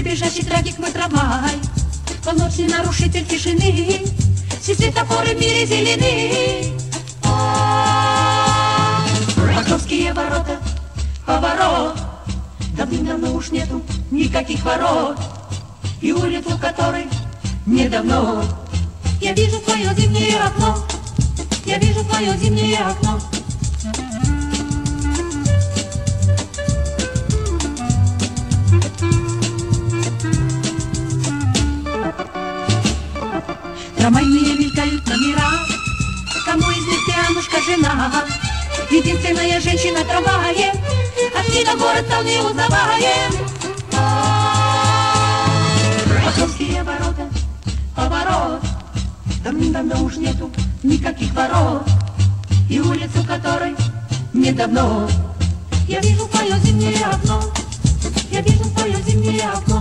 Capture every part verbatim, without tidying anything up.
Дребезжащий трагик мой трамвай, полночный нарушитель тишины, все светофоры в мире зелены. Московские ворота, поворот, давным-давно уж нету никаких ворот, и улицу которой недавно я вижу твое зимнее окно, я вижу твое зимнее окно. Трамвайные мелькают номера, кому из них Янушка жена? Единственная женщина в трамвае, от ней на город стал неузнаваем. Московские ворота, поворот, давным-давно уж нету никаких ворот, и улицу которой недавно я вижу твое зимнее окно, я вижу твое зимнее окно.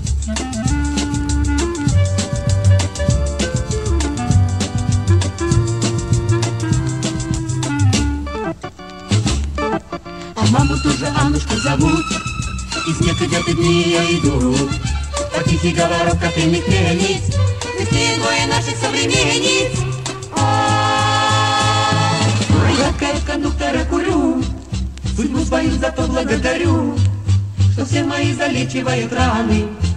Маму тоже Аннушку зовут, из некогда дни я иду, по тихий говорок кофейных мельниц, быстрее двое наших современниц. Гадкая от кондуктора курю, судьбу свою зато благодарю, что все мои залечивают раны.